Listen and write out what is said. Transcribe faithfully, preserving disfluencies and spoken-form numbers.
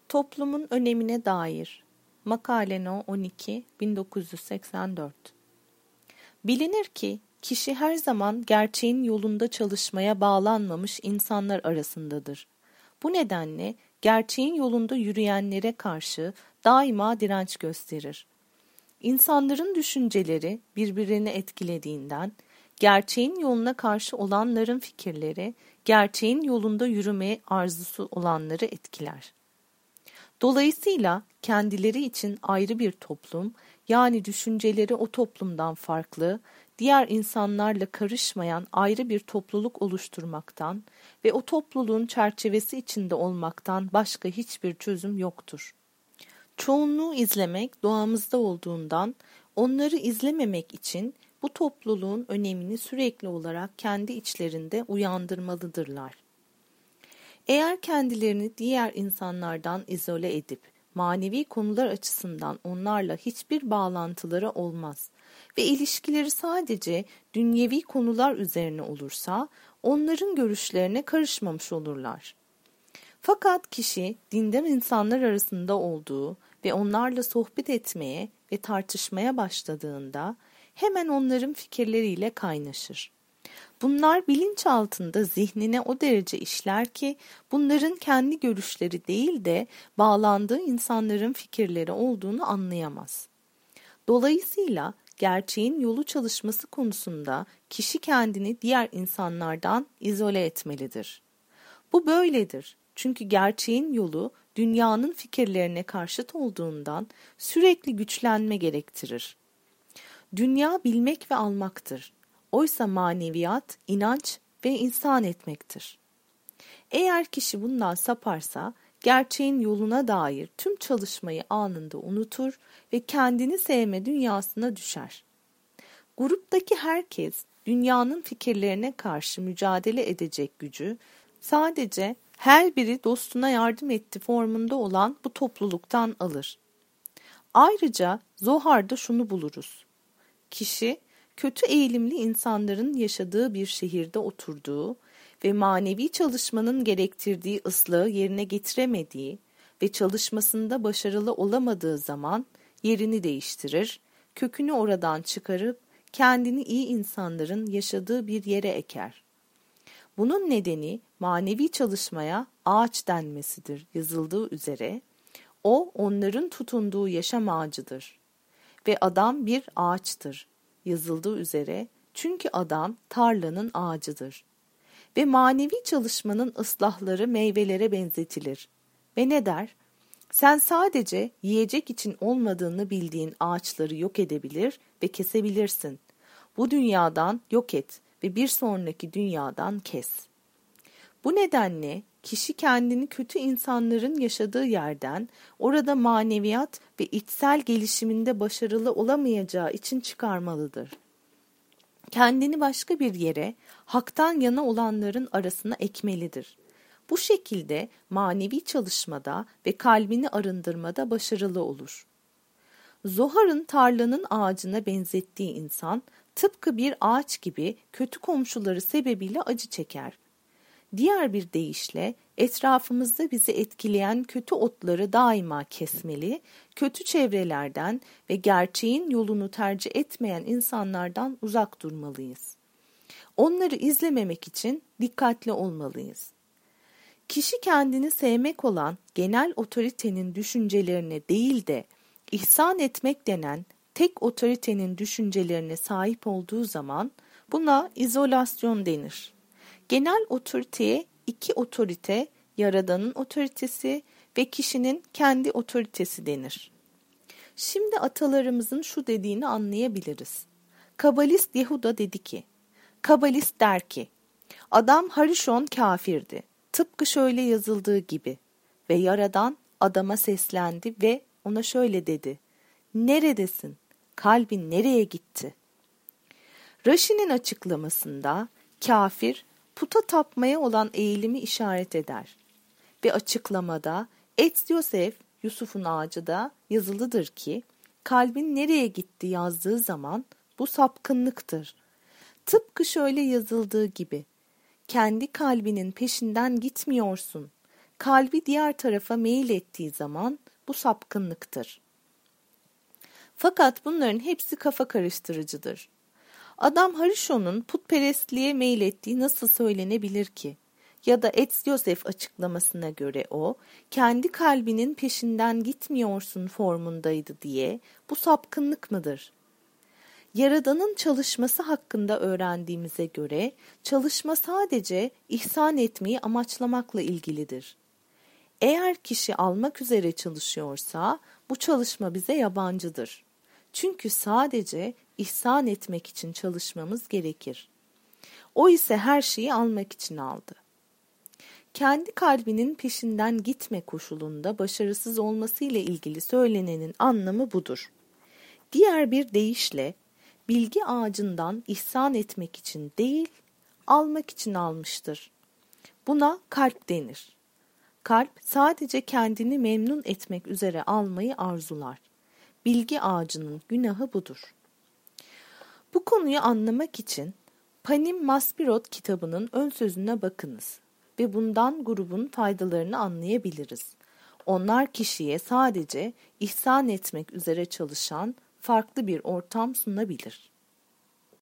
Toplumun önemine dair. Makale No on iki bin dokuz yüz seksen dört. Bilinir ki kişi her zaman gerçeğin yolunda çalışmaya bağlanmamış insanlar arasındadır. Bu nedenle gerçeğin yolunda yürüyenlere karşı daima direnç gösterir. İnsanların düşünceleri birbirini etkilediğinden, gerçeğin yoluna karşı olanların fikirleri, gerçeğin yolunda yürümeye arzusu olanları etkiler. Dolayısıyla kendileri için ayrı bir toplum, yani düşünceleri o toplumdan farklı, diğer insanlarla karışmayan ayrı bir topluluk oluşturmaktan ve o topluluğun çerçevesi içinde olmaktan başka hiçbir çözüm yoktur. Çoğunluğu izlemek doğamızda olduğundan onları izlememek için bu topluluğun önemini sürekli olarak kendi içlerinde uyandırmalıdırlar. Eğer kendilerini diğer insanlardan izole edip manevi konular açısından onlarla hiçbir bağlantıları olmaz ve ilişkileri sadece dünyevi konular üzerine olursa onların görüşlerine karışmamış olurlar. Fakat kişi dindar insanlar arasında olduğu ve onlarla sohbet etmeye ve tartışmaya başladığında hemen onların fikirleriyle kaynaşır. Bunlar bilinçaltında zihnine o derece işler ki bunların kendi görüşleri değil de bağlandığı insanların fikirleri olduğunu anlayamaz. Dolayısıyla gerçeğin yolu çalışması konusunda kişi kendini diğer insanlardan izole etmelidir. Bu böyledir. Çünkü gerçeğin yolu dünyanın fikirlerine karşıt olduğundan sürekli güçlenme gerektirir. Dünya bilmek ve almaktır. Oysa maneviyat, inanç ve insan etmektir. Eğer kişi bundan saparsa, gerçeğin yoluna dair tüm çalışmayı anında unutur ve kendini sevme dünyasına düşer. Gruptaki herkes, dünyanın fikirlerine karşı mücadele edecek gücü, sadece her biri dostuna yardım etti formunda olan bu topluluktan alır. Ayrıca Zohar'da şunu buluruz. Kişi, kötü eğilimli insanların yaşadığı bir şehirde oturduğu ve manevi çalışmanın gerektirdiği ıslahı yerine getiremediği ve çalışmasında başarılı olamadığı zaman yerini değiştirir, kökünü oradan çıkarıp kendini iyi insanların yaşadığı bir yere eker. Bunun nedeni manevi çalışmaya ağaç denmesidir yazıldığı üzere, o onların tutunduğu yaşam ağacıdır ve adam bir ağaçtır yazıldığı üzere, çünkü adam tarlanın ağacıdır. Ve manevi çalışmanın ıslahları meyvelere benzetilir. Ve ne der? Sen sadece yiyecek için olmadığını bildiğin ağaçları yok edebilir ve kesebilirsin. Bu dünyadan yok et ve bir sonraki dünyadan kes. Bu nedenle kişi kendini kötü insanların yaşadığı yerden, orada maneviyat ve içsel gelişiminde başarılı olamayacağı için çıkarmalıdır. Kendini başka bir yere, haktan yana olanların arasına ekmelidir. Bu şekilde manevi çalışmada ve kalbini arındırmada başarılı olur. Zohar'ın tarlanın ağacına benzettiği insan, tıpkı bir ağaç gibi kötü komşuları sebebiyle acı çeker. Diğer bir deyişle etrafımızda bizi etkileyen kötü otları daima kesmeli, kötü çevrelerden ve gerçeğin yolunu tercih etmeyen insanlardan uzak durmalıyız. Onları izlememek için dikkatli olmalıyız. Kişi kendini sevmek olan genel otoritenin düşüncelerine değil de ihsan etmek denen tek otoritenin düşüncelerine sahip olduğu zaman buna izolasyon denir. Genel otoriteye iki otorite, Yaradan'ın otoritesi ve kişinin kendi otoritesi denir. Şimdi atalarımızın şu dediğini anlayabiliriz. Kabalist Yehuda dedi ki, Kabalist der ki, adam Harişon kafirdi, tıpkı şöyle yazıldığı gibi ve Yaradan adama seslendi ve ona şöyle dedi, neredesin, kalbin nereye gitti? Rashi'nin açıklamasında kafir, puta tapmaya olan eğilimi işaret eder. Ve açıklamada Etz Yosef, Yusuf'un ağacı da yazılıdır ki, kalbin nereye gitti yazdığı zaman bu sapkınlıktır. Tıpkı şöyle yazıldığı gibi, kendi kalbinin peşinden gitmiyorsun, kalbi diğer tarafa meyil ettiği zaman bu sapkınlıktır. Fakat bunların hepsi kafa karıştırıcıdır. Adam Harishon'un putperestliğe meylettiği nasıl söylenebilir ki? Ya da Etz Yosef açıklamasına göre o, kendi kalbinin peşinden gitmiyorsun formundaydı diye, bu sapkınlık mıdır? Yaradan'ın çalışması hakkında öğrendiğimize göre, çalışma sadece ihsan etmeyi amaçlamakla ilgilidir. Eğer kişi almak üzere çalışıyorsa, bu çalışma bize yabancıdır. Çünkü sadece ihsan etmek için çalışmamız gerekir. O ise her şeyi almak için aldı. Kendi kalbinin peşinden gitme koşulunda başarısız olması ile ilgili söylenenin anlamı budur. Diğer bir deyişle, bilgi ağacından ihsan etmek için değil, almak için almıştır. Buna kalp denir. Kalp sadece kendini memnun etmek üzere almayı arzular. Bilgi ağacının günahı budur. Bu konuyu anlamak için Panim Maspirot kitabının ön sözüne bakınız ve bundan grubun faydalarını anlayabiliriz. Onlar kişiye sadece ihsan etmek üzere çalışan farklı bir ortam sunabilir.